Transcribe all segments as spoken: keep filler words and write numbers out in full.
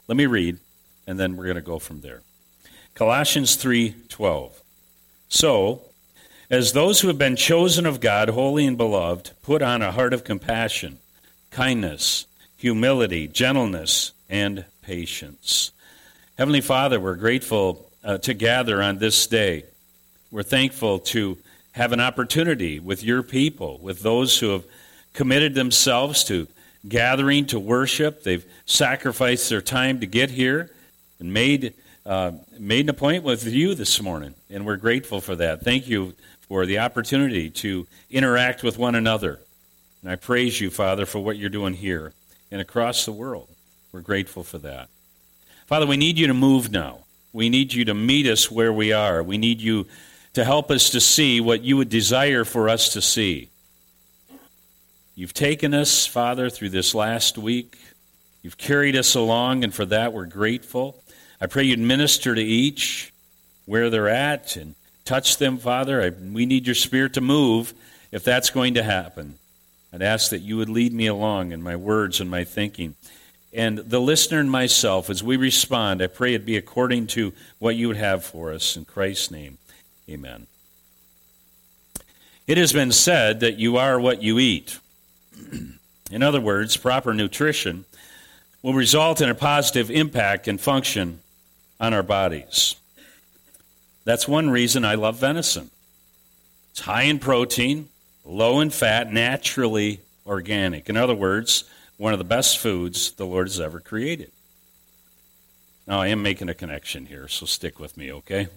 Let me read, and then we're going to go from there. Colossians three twelve. So, as those who have been chosen of God, holy and beloved, put on a heart of compassion, kindness, humility, gentleness, and patience. Heavenly Father, we're grateful uh, to gather on this day. We're thankful to have an opportunity with your people, with those who have committed themselves to gathering to worship. They've sacrificed their time to get here and made uh, made an appointment with you this morning, and we're grateful for that. Thank you for the opportunity to interact with one another. And I praise you, Father, for what you're doing here and across the world. We're grateful for that. Father, we need you to move now. We need you to meet us where we are. We need you to help us to see what you would desire for us to see. You've taken us, Father, through this last week. You've carried us along, and for that we're grateful. I pray you'd minister to each where they're at and touch them, Father. I, we need your Spirit to move if that's going to happen. I'd ask that you would lead me along in my words and my thinking. And the listener and myself, as we respond, I pray it be according to what you would have for us. In Christ's name, amen. It has been said that you are what you eat. In other words, proper nutrition will result in a positive impact and function on our bodies. That's one reason I love venison. It's high in protein, low in fat, naturally organic. In other words, one of the best foods the Lord has ever created. Now, I am making a connection here, so stick with me, okay?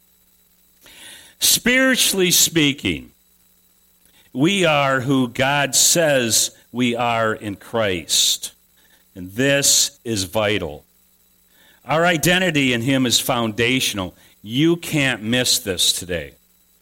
Spiritually speaking, we are who God says we are in Christ. And this is vital. Our identity in him is foundational. You can't miss this today.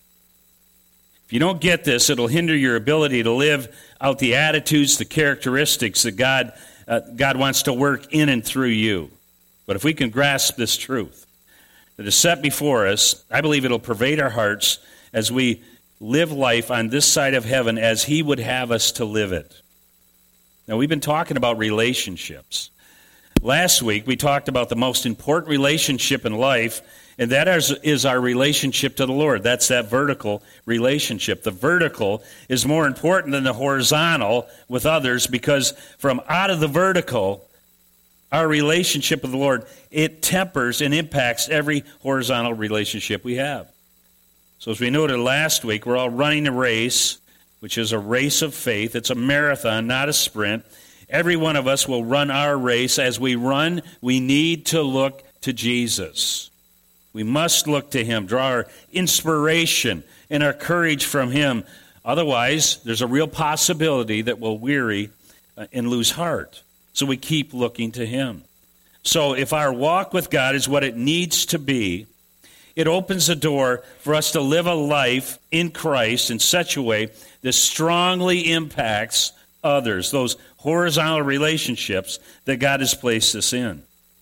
If you don't get this, it'll hinder your ability to live out the attitudes, the characteristics that God, uh, God wants to work in and through you. But if we can grasp this truth that is set before us, I believe it'll pervade our hearts as we live life on this side of heaven as he would have us to live it. Now, we've been talking about relationships. Last week, we talked about the most important relationship in life, and that is, is our relationship to the Lord. That's that vertical relationship. The vertical is more important than the horizontal with others because from out of the vertical, our relationship with the Lord, it tempers and impacts every horizontal relationship we have. So as we noted last week, we're all running a race, which is a race of faith. It's a marathon, not a sprint. Every one of us will run our race. As we run, we need to look to Jesus. We must look to him, draw our inspiration and our courage from him. Otherwise, there's a real possibility that we'll weary and lose heart. So we keep looking to him. So if our walk with God is what it needs to be, it opens the door for us to live a life in Christ in such a way that strongly impacts others, those horizontal relationships that God has placed us in.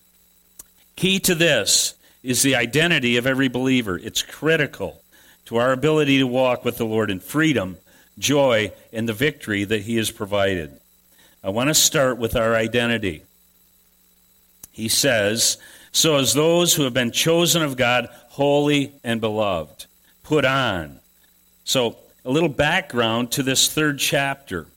Key to this is the identity of every believer. It's critical to our ability to walk with the Lord in freedom, joy, and the victory that he has provided. I want to start with our identity. He says, so as those who have been chosen of God, holy and beloved, put on. So a little background to this third chapter.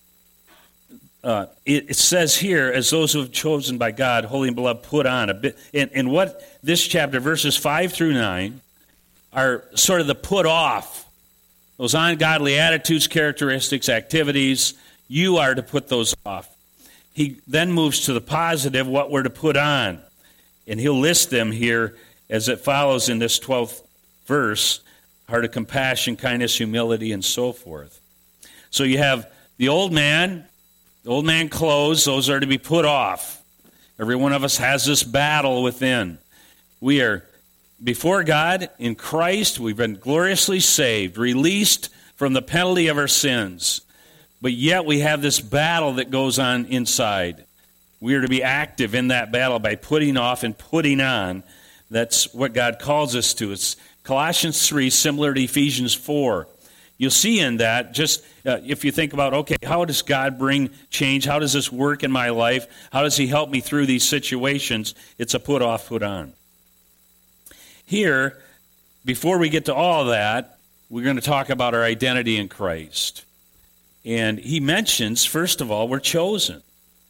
Uh, it, it says here, as those who have chosen by God, holy and beloved, put on. A bit, and, and what this chapter, verses five through nine, are sort of the put off. Those ungodly attitudes, characteristics, activities, you are to put those off. He then moves to the positive, what we're to put on. And he'll list them here as it follows in this twelfth verse, heart of compassion, kindness, humility, and so forth. So you have the old man, the old man clothes, those are to be put off. Every one of us has this battle within. We are before God in Christ. We've been gloriously saved, released from the penalty of our sins. But yet we have this battle that goes on inside. We are to be active in that battle by putting off and putting on. That's what God calls us to. It's Colossians three, similar to Ephesians four. You'll see in that, just uh, if you think about, okay, how does God bring change? How does this work in my life? How does he help me through these situations? It's a put off, put on. Here, before we get to all that, we're going to talk about our identity in Christ. And he mentions, first of all, we're chosen.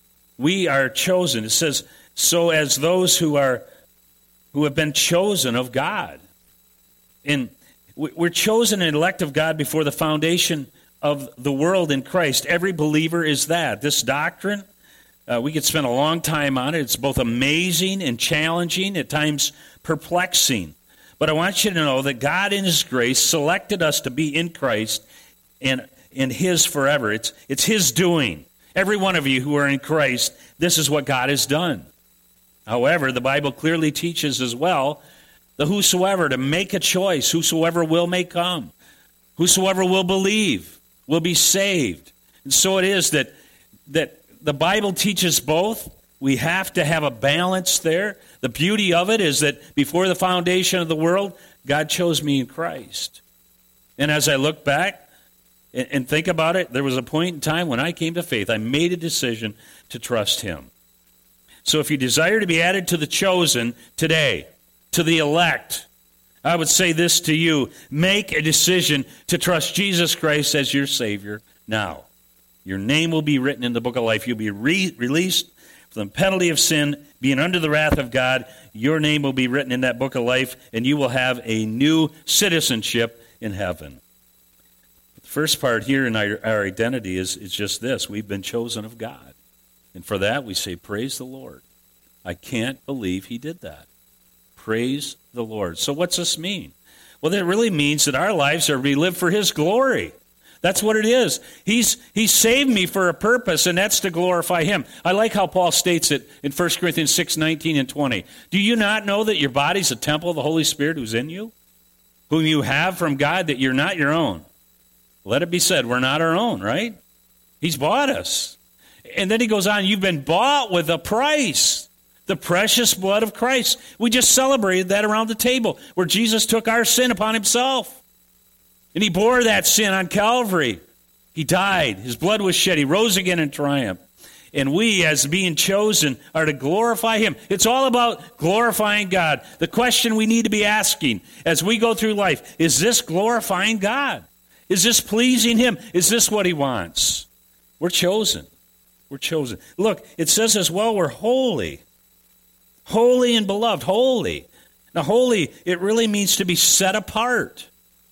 We are chosen. It says, so as those who are who have been chosen of God. And we're chosen and elect of God before the foundation of the world in Christ. Every believer is that. This doctrine, uh, we could spend a long time on it. It's both amazing and challenging, at times perplexing. But I want you to know that God in his grace selected us to be in Christ and in his forever. It's, it's his doing. Every one of you who are in Christ, this is what God has done. However, the Bible clearly teaches as well the whosoever to make a choice, whosoever will may come, whosoever will believe will be saved. And so it is that that the Bible teaches both. We have to have a balance there. The beauty of it is that before the foundation of the world, God chose me in Christ. And as I look back and, and think about it, there was a point in time when I came to faith. I made a decision to trust him. So if you desire to be added to the chosen today, to the elect, I would say this to you: make a decision to trust Jesus Christ as your Savior now. Your name will be written in the book of life. You'll be re- released from the penalty of sin, being under the wrath of God. Your name will be written in that book of life, and you will have a new citizenship in heaven. The first part here in our, our identity is, is just this: we've been chosen of God. And for that, we say, praise the Lord. I can't believe he did that. Praise the Lord. So what's this mean? Well, that really means that our lives are to be lived for his glory. That's what it is. He's he saved me for a purpose, and that's to glorify him. I like how Paul states it in First Corinthians six, nineteen and twenty. Do you not know that your body's a temple of the Holy Spirit who's in you, whom you have from God, that you're not your own? Let it be said, we're not our own, right? He's bought us. And then he goes on, you've been bought with a price. The precious blood of Christ. We just celebrated that around the table, where Jesus took our sin upon himself. And he bore that sin on Calvary. He died. His blood was shed. He rose again in triumph. And we, as being chosen, are to glorify him. It's all about glorifying God. The question we need to be asking as we go through life, is this glorifying God? Is this pleasing him? Is this what he wants? We're chosen. We're chosen. Look, it says as well, we're holy. Holy and beloved, holy. Now, holy, it really means to be set apart.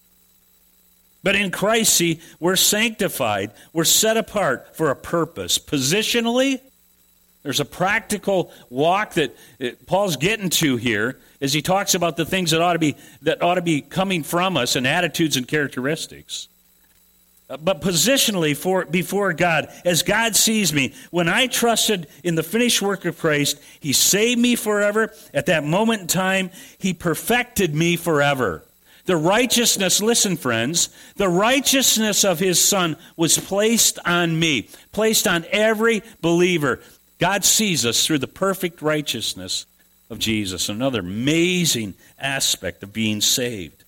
But in Christ, see, we're sanctified. We're set apart for a purpose. Positionally, there's a practical walk that Paul's getting to here as he talks about the things that ought to be that ought to be coming from us, and attitudes and characteristics. But positionally, for before God, as God sees me, when I trusted in the finished work of Christ, he saved me forever. At that moment in time, he perfected me forever. The righteousness, listen friends, the righteousness of his Son was placed on me, placed on every believer. God sees us through the perfect righteousness of Jesus. Another amazing aspect of being saved.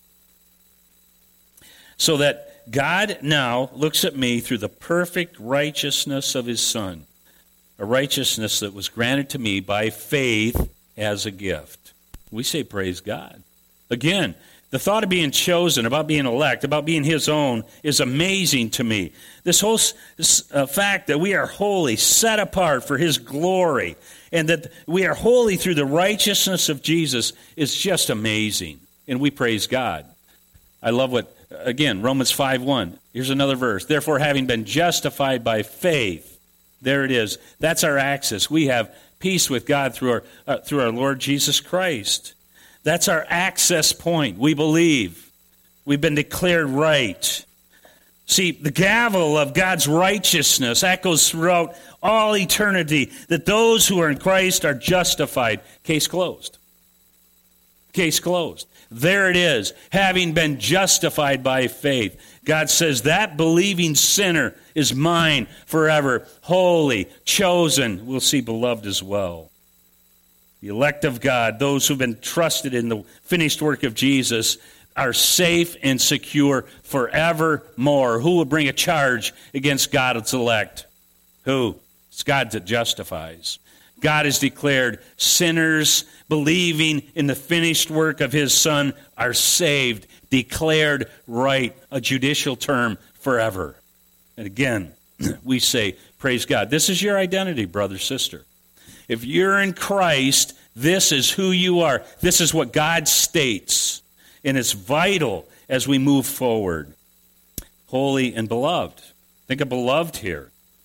So that God now looks at me through the perfect righteousness of his Son, a righteousness that was granted to me by faith as a gift. We say praise God. Again, the thought of being chosen, about being elect, about being his own is amazing to me. This whole this, uh, fact that we are holy, set apart for his glory, and that we are holy through the righteousness of Jesus is just amazing. And we praise God. I love what, again, Romans five one. Here's another verse. Therefore, having been justified by faith, there it is. That's our access. We have peace with God through our uh, through our Lord Jesus Christ. That's our access point. We believe. We've been declared right. See, the gavel of God's righteousness echoes throughout all eternity, that those who are in Christ are justified. Case closed. Case closed. There it is, having been justified by faith. God says that believing sinner is mine forever, holy, chosen. We'll see beloved as well. The elect of God, those who've been trusted in the finished work of Jesus, are safe and secure forevermore. Who will bring a charge against God's elect? Who? It's God that justifies. God has declared sinners believing in the finished work of his Son are saved, declared right, a judicial term, forever. And again, we say, praise God. This is your identity, brother, sister. If you're in Christ, this is who you are. This is what God states. And it's vital as we move forward. Holy and beloved. Think of beloved here.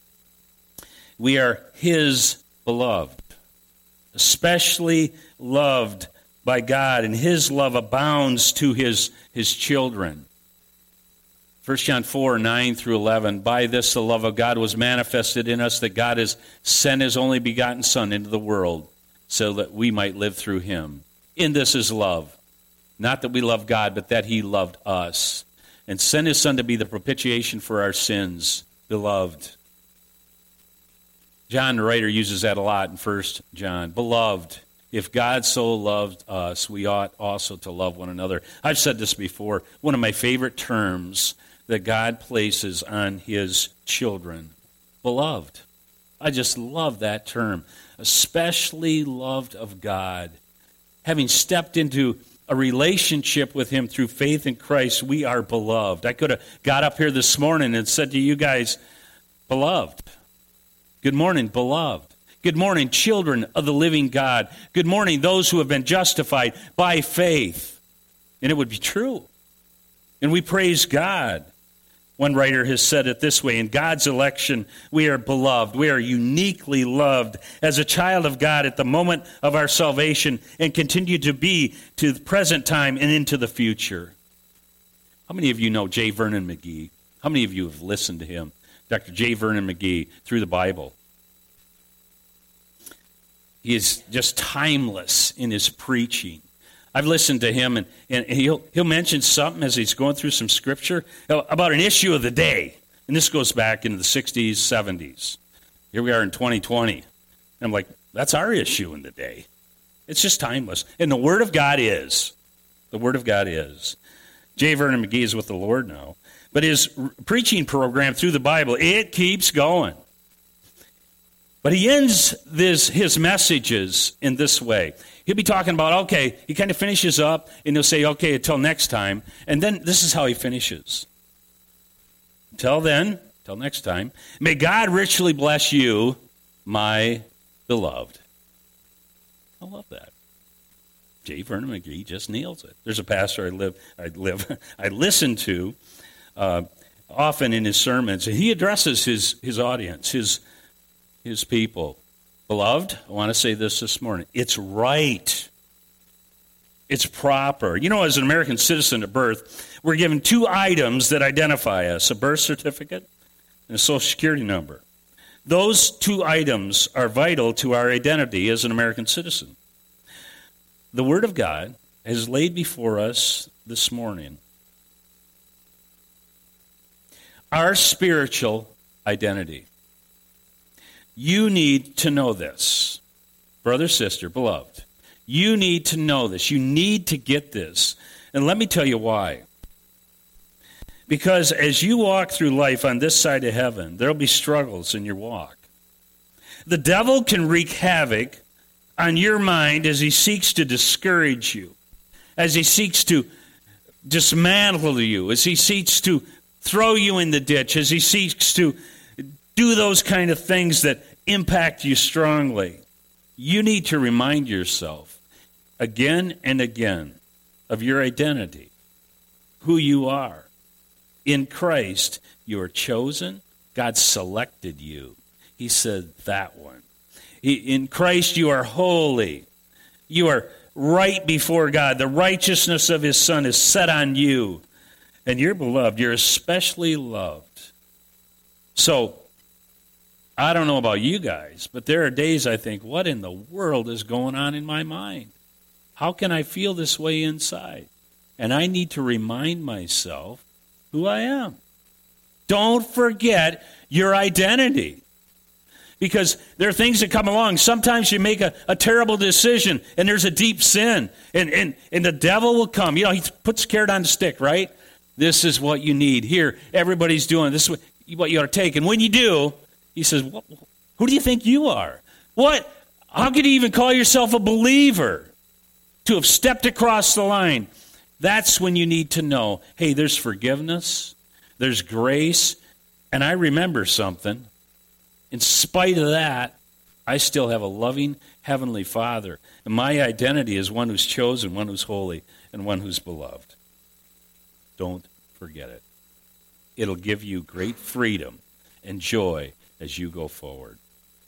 We are his beloved, especially loved by God, and his love abounds to his, his children. First John four, nine through eleven, by this the love of God was manifested in us, that God has sent his only begotten Son into the world, so that we might live through him. In this is love. Not that we love God, but that he loved us, and sent his Son to be the propitiation for our sins. Beloved. John, the writer, uses that a lot in First John. Beloved, if God so loved us, we ought also to love one another. I've said this before. One of my favorite terms that God places on his children. Beloved. I just love that term. Especially loved of God. Having stepped into a relationship with him through faith in Christ, we are beloved. I could have got up here this morning and said to you guys, beloved. Good morning, beloved. Good morning, children of the living God. Good morning, those who have been justified by faith. And it would be true. And we praise God. One writer has said it this way, in God's election, we are beloved. We are uniquely loved as a child of God at the moment of our salvation and continue to be to the present time and into the future. How many of you know J. Vernon McGee? How many of you have listened to him? Doctor J. Vernon McGee, through the Bible. He is just timeless in his preaching. I've listened to him, and, and he'll, he'll mention something as he's going through some scripture about an issue of the day. And this goes back into the sixties, seventies. Here we are in twenty twenty. And I'm like, that's our issue in the day. It's just timeless. And the Word of God is. The Word of God is. J. Vernon McGee is with the Lord now. But his preaching program through the Bible, it keeps going. But he ends this, his messages in this way. He'll be talking about, okay, he kind of finishes up, and he'll say, okay, until next time. And then this is how he finishes. Until then, until next time, may God richly bless you, my beloved. I love that. J. Vernon McGee just nails it. There's a pastor I live, I live, I listen to uh, often in his sermons, and he addresses his his audience, his his people. Beloved, I want to say this this morning. It's right. It's proper. You know, as an American citizen at birth, we're given two items that identify us, a birth certificate and a Social Security number. Those two items are vital to our identity as an American citizen. The Word of God has laid before us this morning our spiritual identity. You need to know this. Brother, sister, beloved. You need to know this. You need to get this. And let me tell you why. Because as you walk through life on this side of heaven, there will be struggles in your walk. The devil can wreak havoc on your mind as he seeks to discourage you, as he seeks to dismantle you, as he seeks to throw you in the ditch, as he seeks to do those kind of things that impact you strongly. You need to remind yourself again and again of your identity, who you are. In Christ, you are chosen. God selected you. He said that one. He, in Christ, you are holy. You are right before God. The righteousness of his Son is set on you. And you're beloved. You're especially loved. So, I don't know about you guys, but there are days I think, what in the world is going on in my mind? How can I feel this way inside? And I need to remind myself who I am. Don't forget your identity. Because there are things that come along. Sometimes you make a, a terrible decision, and there's a deep sin, and, and, and the devil will come. You know, he puts a carrot on the stick, right? This is what you need. Here, everybody's doing this. Is what, what you ought to take. And when you do, he says, what, who do you think you are? What? How could you even call yourself a believer to have stepped across the line? That's when you need to know, hey, there's forgiveness, there's grace, and I remember something. In spite of that, I still have a loving Heavenly Father. And my identity is one who's chosen, one who's holy, and one who's beloved. Don't forget it. It'll give you great freedom and joy as you go forward.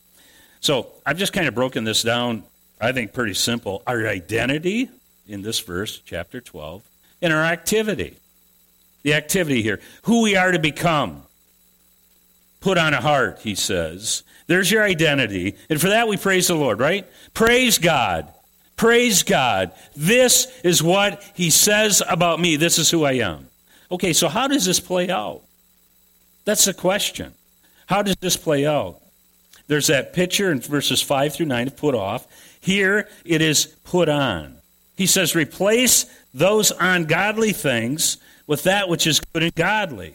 So I've just kind of broken this down, I think, pretty simple. Our identity in this verse, chapter twelve, and our activity. The activity here, who we are to become. Put on a heart, he says. There's your identity. And for that we praise the Lord, right? Praise God. Praise God. This is what he says about me. This is who I am. Okay, so how does this play out? That's the question. How does this play out? There's that picture in verses five through nine of put off. Here it is put on. He says, replace those ungodly things with that which is good and godly.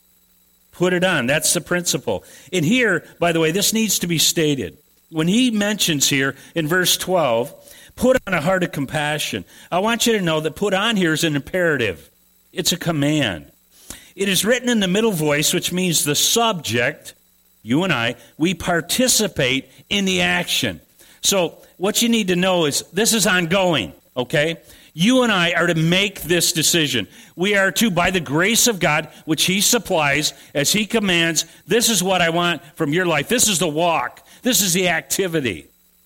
Put it on. That's the principle. And here, by the way, this needs to be stated. When he mentions here in verse twelve, put on a heart of compassion, I want you to know that put on here is an imperative. It's a command. It is written in the middle voice, which means the subject, you and I, we participate in the action. So what you need to know is this is ongoing, okay? You and I are to make this decision. We are to, by the grace of God, which he supplies as he commands, this is what I want from your life. This is the walk. This is the activity.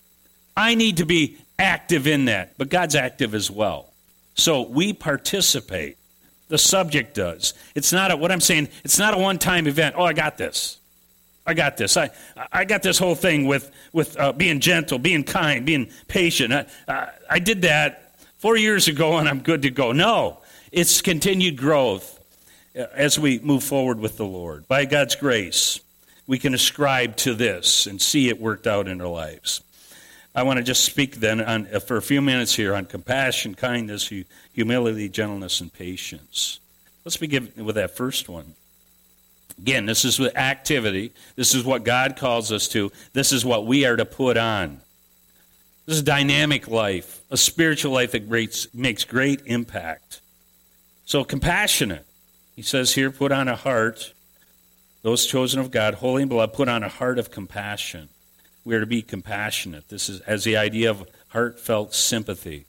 I need to be active in that, but God's active as well. So we participate. The subject does. It's not a, what I'm saying, it's not a one-time event. Oh, I got this. I got this. I I got this whole thing with, with uh, being gentle, being kind, being patient. I, I, I did that four years ago, and I'm good to go. No, it's continued growth as we move forward with the Lord. By God's grace, we can ascribe to this and see it worked out in our lives. I want to just speak then on, for a few minutes here on compassion, kindness, humility, gentleness, and patience. Let's begin with that first one. Again, this is the activity. This is what God calls us to. This is what we are to put on. This is a dynamic life, a spiritual life that great, makes great impact. So compassionate. He says here, put on a heart, those chosen of God, holy and beloved, put on a heart of compassion. We are to be compassionate. This is as the idea of heartfelt sympathy.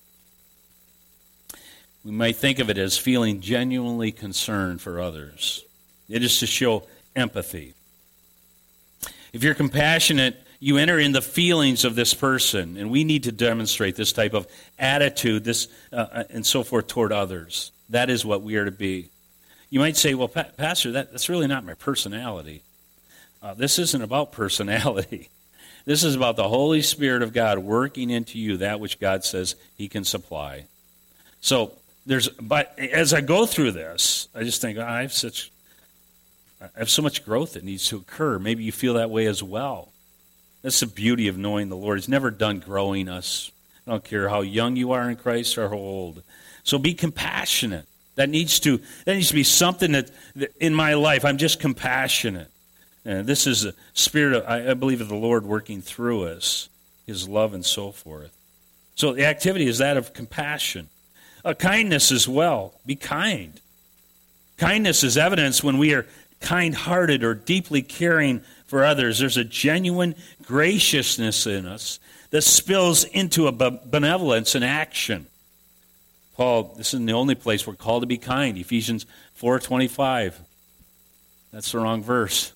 We might think of it as feeling genuinely concerned for others. It is to show empathy. If you're compassionate, you enter in the feelings of this person, and we need to demonstrate this type of attitude, this uh, and so forth toward others. That is what we are to be. You might say, well, pa- Pastor, that, that's really not my personality. Uh, this isn't about personality. This is about the Holy Spirit of God working into you that which God says he can supply. So there's, but as I go through this, I just think, oh, I have such, I have so much growth that needs to occur. Maybe you feel that way as well. That's the beauty of knowing the Lord. He's never done growing us. I don't care how young you are in Christ or how old. So be compassionate. That needs to that needs to be something that, that in my life, I'm just compassionate. And this is the spirit, of, I believe, of the Lord working through us, his love and so forth. So the activity is that of compassion. Uh, kindness as well. Be kind. Kindness is evidence when we are kind-hearted or deeply caring for others. There's a genuine graciousness in us that spills into a benevolence in action. Paul, this isn't the only place we're called to be kind. Ephesians four twenty-five. That's the wrong verse.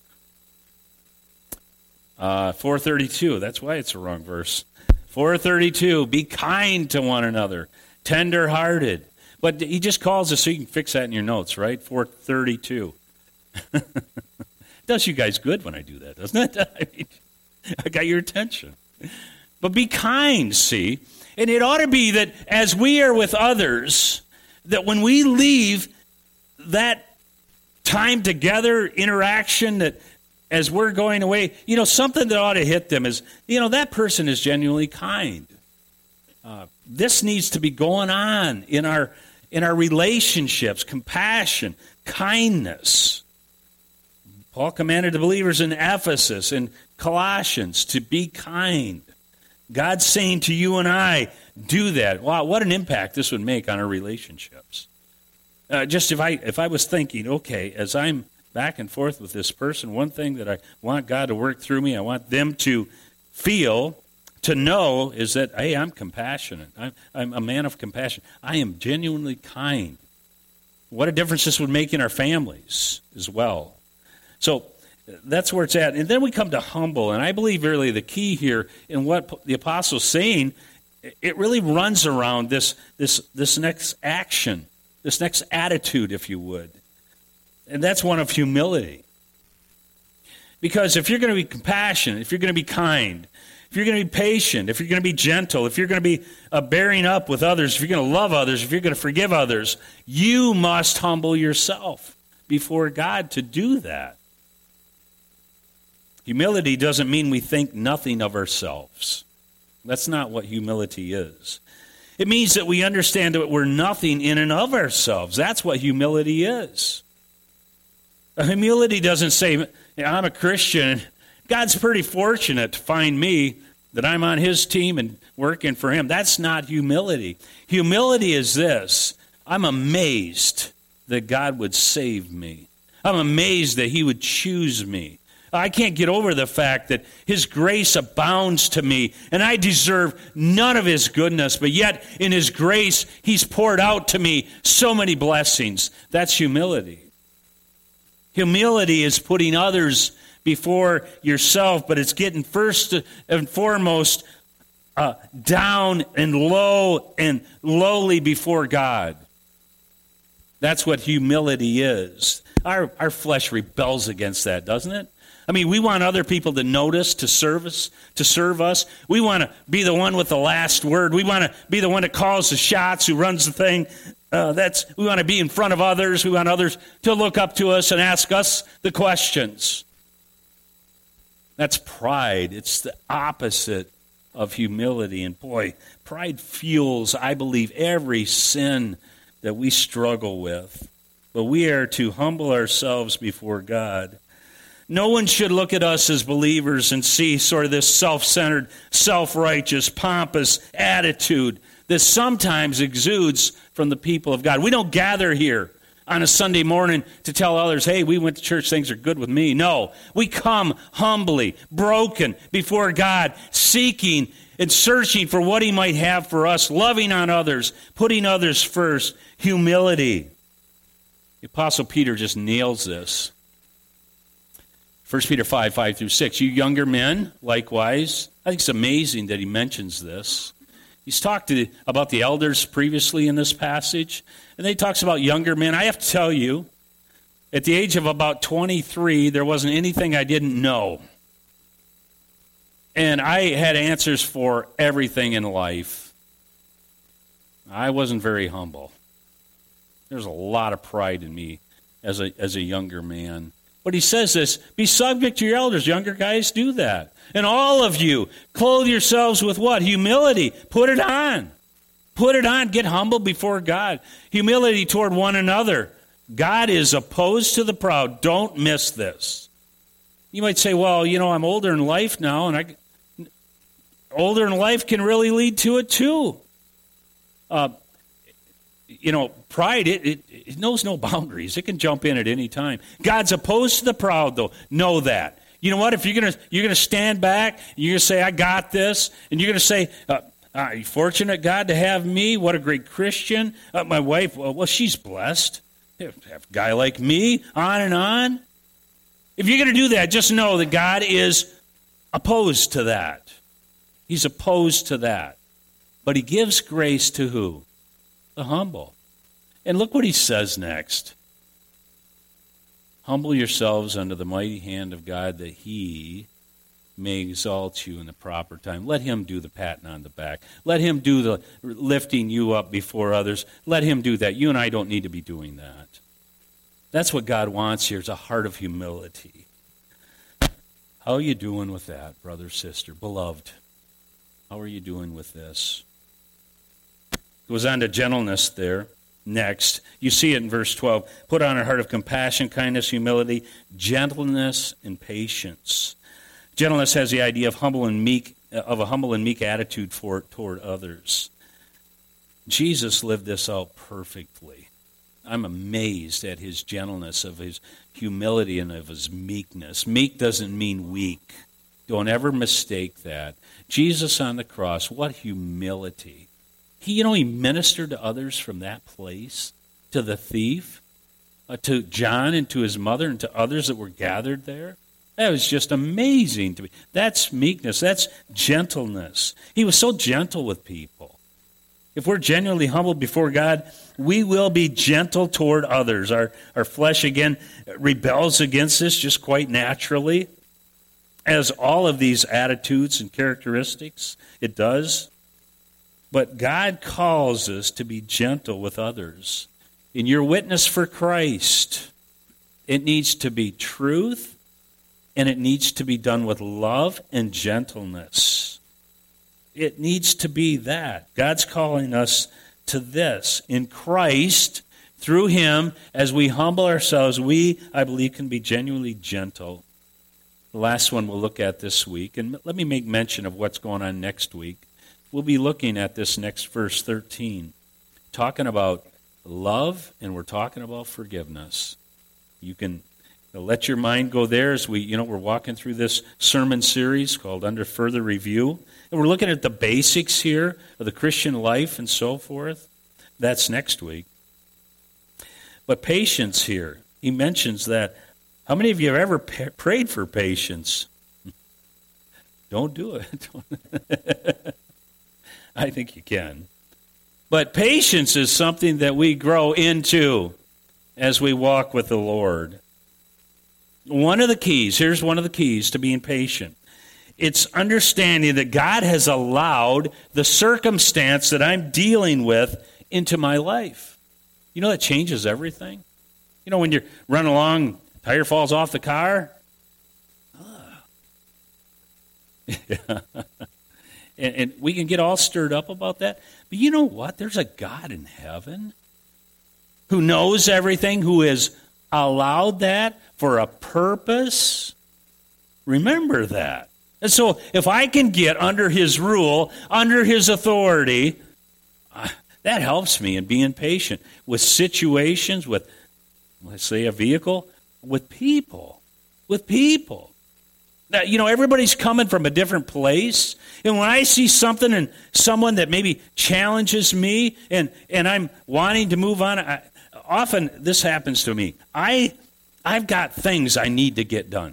Uh, four thirty-two, that's why it's the wrong verse. four thirty-two, be kind to one another, tender-hearted. But he just calls us so you can fix that in your notes, right? four thirty-two. Does you guys good when I do that, doesn't it? I mean, I got your attention. But be kind, see? And it ought to be that as we are with others, that when we leave that time together, interaction, that as we're going away, you know, something that ought to hit them is, you know, that person is genuinely kind. Uh, this needs to be going on in our in our relationships, compassion, kindness. Paul commanded the believers in Ephesus and Colossians to be kind. God's saying to you and I, do that. Wow, what an impact this would make on our relationships. Uh, just if I if I was thinking, okay, as I'm back and forth with this person, one thing that I want God to work through me, I want them to feel, to know, is that, hey, I'm compassionate. I'm, I'm a man of compassion. I am genuinely kind. What a difference this would make in our families as well. So that's where it's at. And then we come to humble, and I believe really the key here in what the apostle's saying, it really runs around this this this next action, this next attitude, if you would. And that's one of humility. Because if you're going to be compassionate, if you're going to be kind, if you're going to be patient, if you're going to be gentle, if you're going to be uh, bearing up with others, if you're going to love others, if you're going to forgive others, you must humble yourself before God to do that. Humility doesn't mean we think nothing of ourselves. That's not what humility is. It means that we understand that we're nothing in and of ourselves. That's what humility is. Humility doesn't say, I'm a Christian. God's pretty fortunate to find me, that I'm on his team and working for him. That's not humility. Humility is this: I'm amazed that God would save me. I'm amazed that he would choose me. I can't get over the fact that his grace abounds to me, and I deserve none of his goodness, but yet in his grace, he's poured out to me so many blessings. That's humility. Humility is putting others before yourself, but it's getting first and foremost uh, down and low and lowly before God. That's what humility is. Our, our flesh rebels against that, doesn't it? I mean, we want other people to notice, to serve us, to serve us. We want to be the one with the last word. We want to be the one that calls the shots, who runs the thing. Uh, that's we want to be in front of others. We want others to look up to us and ask us the questions. That's pride. It's the opposite of humility. And boy, pride fuels, I believe, every sin that we struggle with. But we are to humble ourselves before God. No one should look at us as believers and see sort of this self-centered, self-righteous, pompous attitude that sometimes exudes from the people of God. We don't gather here on a Sunday morning to tell others, hey, we went to church, things are good with me. No, we come humbly, broken before God, seeking and searching for what he might have for us, loving on others, putting others first, humility. The Apostle Peter just nails this. First Peter five, five through six. You younger men, likewise. I think it's amazing that he mentions this. He's talked to, about the elders previously in this passage, and then he talks about younger men. I have to tell you, at the age of about twenty-three, there wasn't anything I didn't know. And I had answers for everything in life. I wasn't very humble. There's a lot of pride in me as a as a younger man. But he says this, be subject to your elders. Younger guys, do that. And all of you, clothe yourselves with what? Humility. Put it on. Put it on. Get humble before God. Humility toward one another. God is opposed to the proud. Don't miss this. You might say, well, you know, I'm older in life now, and I older in life can really lead to it too. Uh, you know, pride, it, it, it knows no boundaries. It can jump in at any time. God's opposed to the proud, though. Know that. You know what? If you're going to you're gonna stand back, you're going to say, I got this, and you're going to say, uh, are you fortunate, God, to have me? What a great Christian. Uh, my wife, well, well, she's blessed. Have a guy like me, on and on. If you're going to do that, just know that God is opposed to that. He's opposed to that. But he gives grace to who? The humble. And look what he says next. Humble yourselves under the mighty hand of God, that he may exalt you in the proper time. Let him do the patting on the back. Let him do the lifting you up before others. Let him do that. You and I don't need to be doing that. That's what God wants here, is a heart of humility. How are you doing with that, brother, sister, beloved? How are you doing with this? It goes on to gentleness there. Next, you see it in verse twelve. Put on a heart of compassion, kindness, humility, gentleness, and patience. Gentleness has the idea of humble and meek, of a humble and meek attitude for toward others. Jesus lived this out perfectly. I'm amazed at his gentleness, of his humility, and of his meekness. Meek doesn't mean weak. Don't ever mistake that. Jesus on the cross, what humility. He, you know, he ministered to others from that place, to the thief, uh, to John and to his mother and to others that were gathered there. That was just amazing to me. That's meekness. That's gentleness. He was so gentle with people. If we're genuinely humble before God, we will be gentle toward others. Our, our flesh, again, rebels against this just quite naturally, as all of these attitudes and characteristics, it does. But God calls us to be gentle with others. In your witness for Christ, it needs to be truth, and it needs to be done with love and gentleness. It needs to be that. God's calling us to this. In Christ, through him, as we humble ourselves, we, I believe, can be genuinely gentle. The last one we'll look at this week, and let me make mention of what's going on next week. We'll be looking at this next verse thirteen, talking about love, and we're talking about forgiveness. You can let your mind go there as we, you know, we're walking through this sermon series called Under Further Review, and we're looking at the basics here of the Christian life and so forth. That's next week. But patience here, he mentions that. How many of you have ever pa- prayed for patience? Don't do it. I think you can. But patience is something that we grow into as we walk with the Lord. One of the keys, here's one of the keys to being patient. It's understanding that God has allowed the circumstance that I'm dealing with into my life. You know, that changes everything. You know, when you're running along, tire falls off the car. Ah. Yeah. And, and we can get all stirred up about that. But you know what? There's a God in heaven who knows everything, who has allowed that for a purpose. Remember that. And so if I can get under his rule, under his authority, uh, that helps me in being patient with situations, with, let's say, a vehicle, with people, with people. Now, you know, everybody's coming from a different place. And when I see something and someone that maybe challenges me and, and I'm wanting to move on, I, often this happens to me. I, I've got things I need to get done.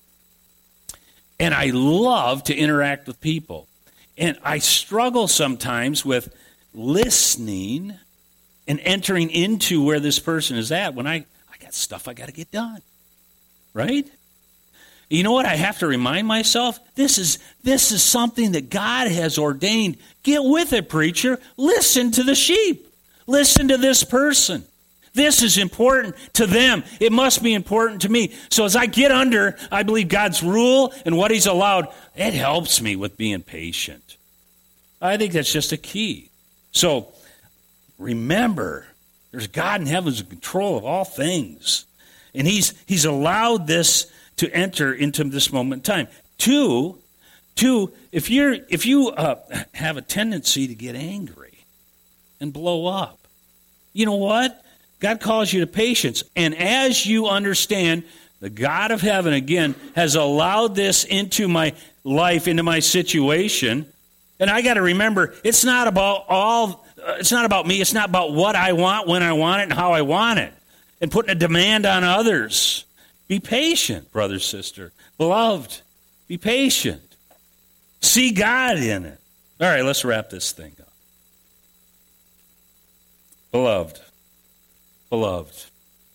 And I love to interact with people. And I struggle sometimes with listening and entering into where this person is at when I, I got stuff I got to get done. Right? You know what? I have to remind myself, this is this is something that God has ordained. Get with it, preacher. Listen to the sheep. Listen to this person. This is important to them. It must be important to me. So as I get under, I believe, God's rule and what he's allowed, it helps me with being patient. I think that's just a key. So remember, there's God in heaven who's in control of all things. And he's he's allowed this to enter into this moment in time. Two, two if, you're, if you uh, have a tendency to get angry and blow up, you know what? God calls you to patience. And as you understand, the God of heaven, again, has allowed this into my life, into my situation. And I got to remember, it's not about all, uh, it's not about me. It's not about what I want, when I want it, and how I want it. And putting a demand on others. Be patient, brother, sister. Beloved, be patient. See God in it. All right, let's wrap this thing up. Beloved, beloved,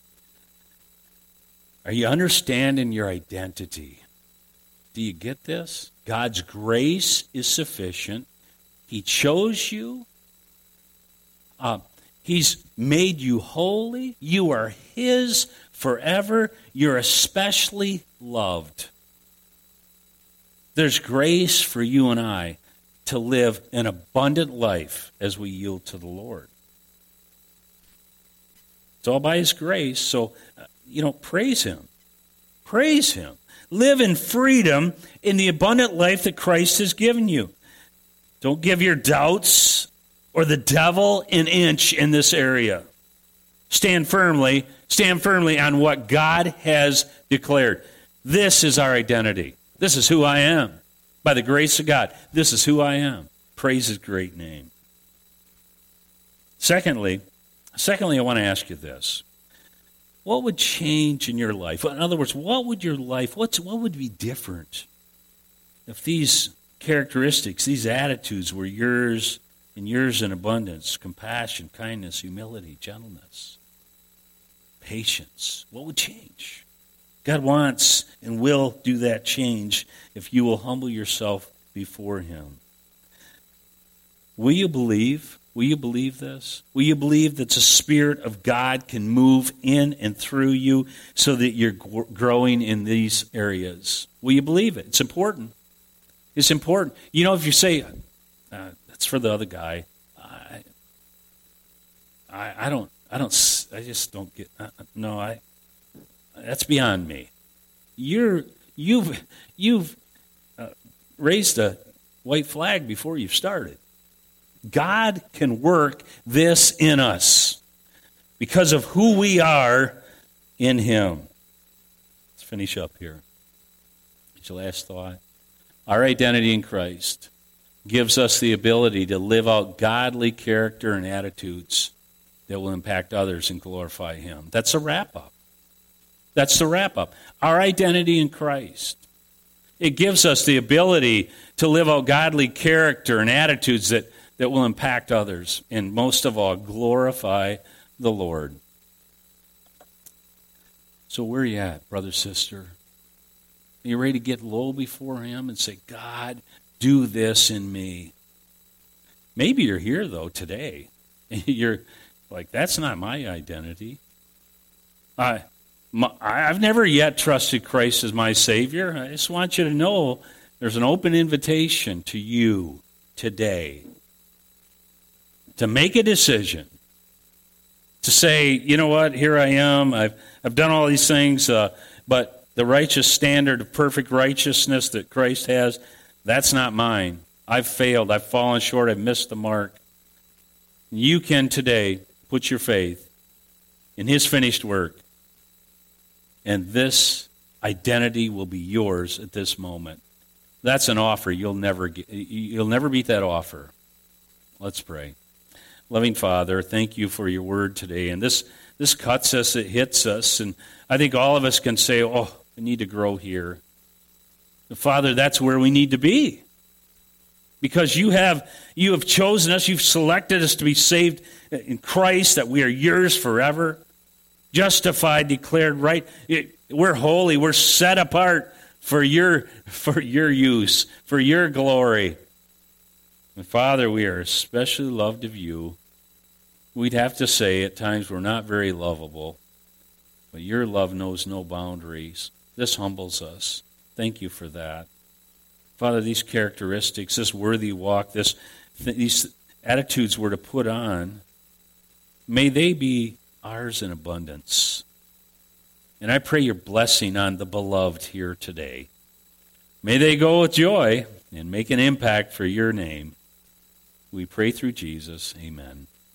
are you understanding your identity? Do you get this? God's grace is sufficient. He chose you. Uh, he's made you holy. You are his forever. You're especially loved. There's grace for you and I to live an abundant life as we yield to the Lord. It's all by His grace, so, uh, you know, praise Him. Praise Him. Live in freedom in the abundant life that Christ has given you. Don't give your doubts or the devil an inch in this area. Stand firmly, stand firmly on what God has declared. This is our identity. This is who I am. By the grace of God, this is who I am. Praise His great name. Secondly, secondly, I want to ask you this. What would change in your life? In other words, what would your life, what's, what would be different if these characteristics, these attitudes were yours and yours in abundance? Compassion, kindness, humility, gentleness, patience. What would change? God wants and will do that change if you will humble yourself before Him. Will you believe? Will you believe this? Will you believe that the Spirit of God can move in and through you so that you're growing in these areas? Will you believe it? It's important. It's important. You know, if you say, uh, that's for the other guy, I, I, I don't, I don't, I just don't get, uh, no, I, that's beyond me. You're, you've, you've uh, raised a white flag before you've started. God can work this in us because of who we are in Him. Let's finish up here. It's your last thought. Our identity in Christ gives us the ability to live out godly character and attitudes that will impact others and glorify Him. That's a wrap-up. That's the wrap-up. Our identity in Christ. It gives us the ability to live out godly character and attitudes that that will impact others, and most of all, glorify the Lord. So where are you at, brother, sister? Are you ready to get low before Him and say, God, do this in me? Maybe you're here, though, today. And you're like, that's not my identity. I, my, I've never yet trusted Christ as my Savior. I just want you to know there's an open invitation to you today to make a decision, to say, you know what, here I am, I've, I've done all these things, uh, but the righteous standard of perfect righteousness that Christ has, that's not mine. I've failed, I've fallen short, I've missed the mark. You can today put your faith in His finished work, and this identity will be yours at this moment. That's an offer you'll never get, you'll never beat that offer. Let's pray. Loving Father, thank You for Your word today. And this, this cuts us, it hits us. And I think all of us can say, oh, I need to grow here. And Father, that's where we need to be. Because you have, you have chosen us, You've selected us to be saved in Christ, that we are Yours forever. Justified, declared right. We're holy, we're set apart for your, for your use, for Your glory. And Father, we are especially loved of You. We'd have to say at times we're not very lovable, but Your love knows no boundaries. This humbles us. Thank You for that. Father, these characteristics, this worthy walk, this th- these attitudes we're to put on, may they be ours in abundance. And I pray Your blessing on the beloved here today. May they go with joy and make an impact for Your name. We pray through Jesus. Amen.